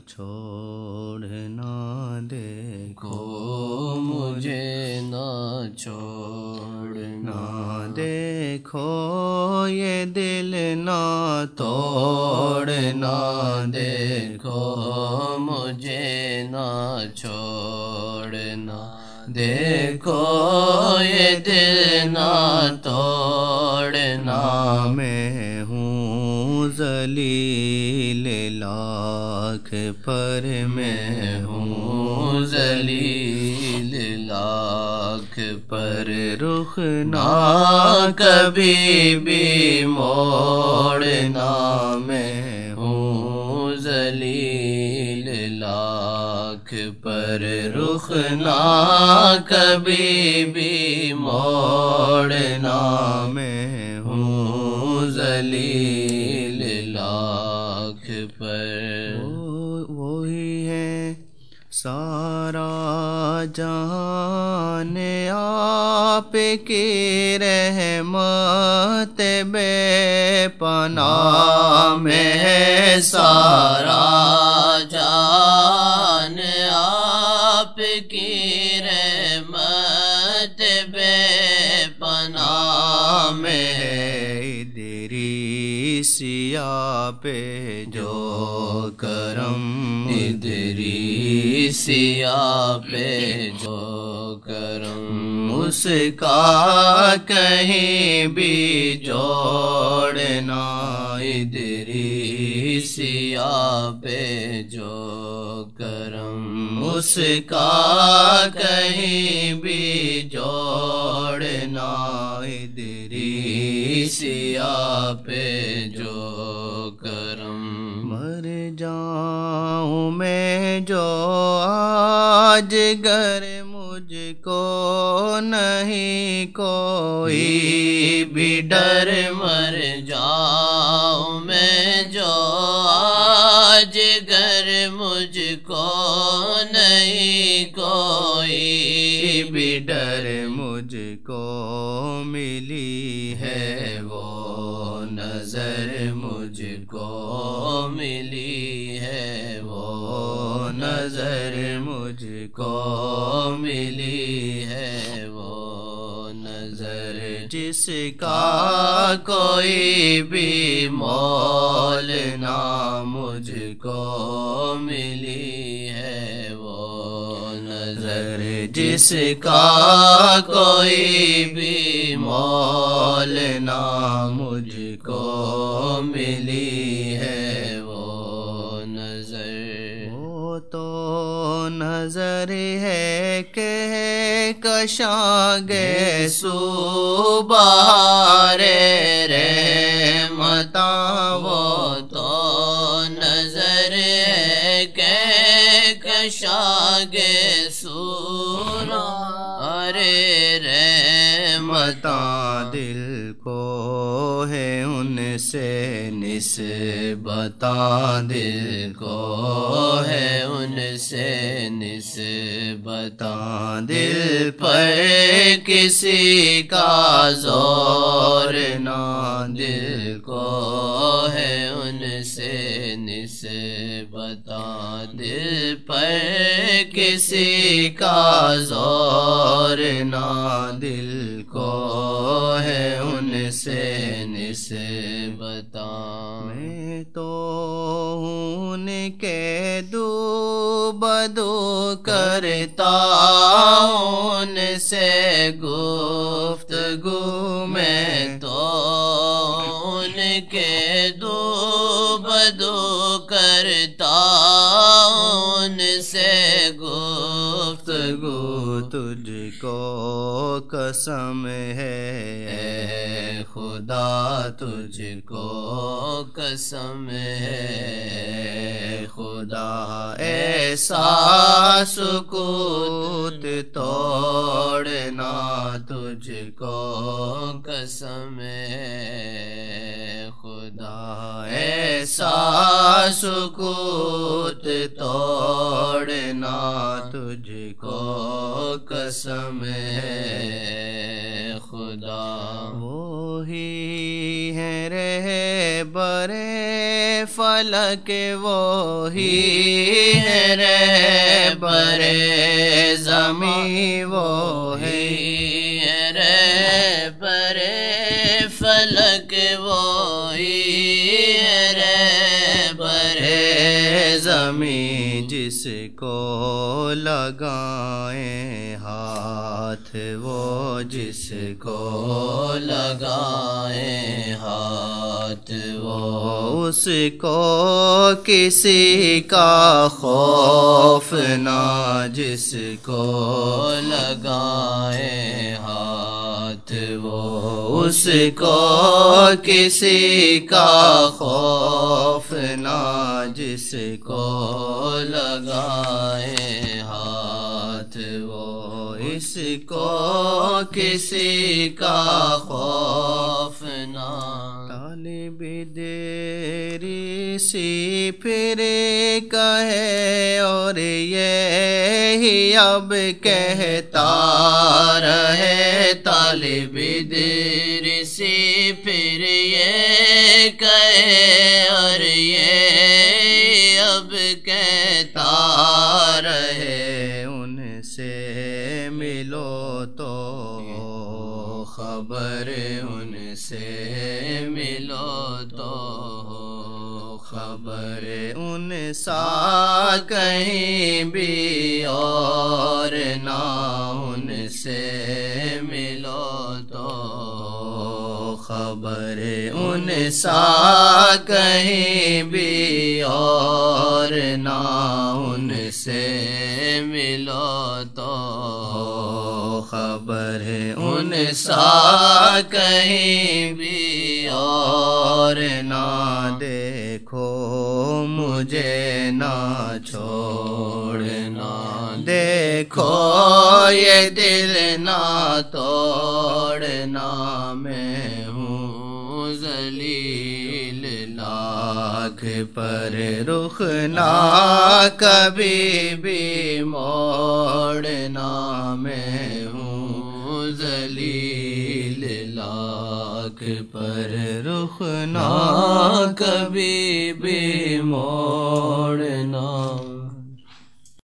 چھوڑنا دیکھو مجھے نہ چھوڑنا دیکھو یہ دل نہ توڑنا دیکھو مجھے نہ چھوڑنا دیکھو یہ دل نہ توڑنا میں ہوں ذلیل لاکھ پر میں ہوں ذلیل لاکھ پر رخ نہ کبھی بھی موڑنا میں ہوں ذلیل لاکھ پر رخ نہ کبھی بھی موڑنا میں ہوں ذلیل لاکھ پر وہی ہے سارا جہان آپ کی رحمت بے پناہ میں ہے سارا جان آپ کی رحمت بے پناہ میں ہے ادریسیہ پہ جو کرم ادریسیہ پہ جو کرم اس کا کہیں بھی جوڑنا ادریسیہ پہ جو کرم اس کا کہیں بھی جوڑنا ادریسیہ پہ جو کرم مر جاؤں میں جو آج گر مجھ کو نہیں کوئی بھی ڈر مر جاؤں میں جو آج گر مجھ کو نہیں کوئی بھی ڈر مجھ کو ملی ہے وہ نظر مجھ کو ملی ہے وہ نظر مجھ کو ملی ہے وہ نظر جس کا کوئی بھی مول نہ مجھ کو ملی ہے وہ نظر جس کا کوئی بھی مول نہ مجھ کو ملی ہے وہ نظر وہ تو نظر ہے کہ کشاں گے سو بہار رحمتاں وہ تو نظر ہے کہ کشاں گے سورا ارے رحمتاں دل کو ہے ان سے نسبتاں دل کو ہے ان سے نسبتاں دل پر کسی کا زور نہ دل کو ہے ان سے نسبتاں دل پر کسی کا زور نہ دل کو ہے ان سے نسبتاں میں تو ان کے دو بدو کرتا ان سے گفتگو میں تو ان کے دو بدو کرتا ان سے گفتگو تجھ کو قسم ہے اے خدا تجھ کو قسم ہے خدا ایسا سکوت توڑنا تجھ کو قسم ہے خدا خدا ایسا سکوت توڑنا تجھ کو قسم ہے خدا. وہی ہے رہبر فلک، وہی ہے رہبر زمین، وہی ہے رہبر فلک، وہی ہے رہبر زمین. جس کو لگائیں ہاتھ وہ، جس کو لگائیں ہاتھ وہ، اس کو کسی کا خوف نہ، جس کو لگائیں ہاتھ وہ، اس کو کسی کا خوف نہ، جس کو لگائیں ہاتھ وہ، اس کو کسی کا خوف نہ. طالب دیری سی پھر کہے اور یہی اب کہتا رہے، طالب دیر سی پھر یہ کہے اور یہ اب کہتا رہے. ان سے ملو تو خبر، ان سے ملو تو خبر، ان سا کہیں بھی اور نہ، ان سے ملو تو خبر، ان سا کہیں بھی اور نہ، ان سے ملو تو خبر، ان سا کہیں بھی اور نہ. دیکھو مجھے نہ چھوڑنا، دیکھو یہ دل نہ توڑنا، میں ہوں ذلیل لاکھ پر رخ نہ کبھی بھی موڑنا، میں ہوں ذلیل لاکھ پر رخ نہ کبھی بھی موڑ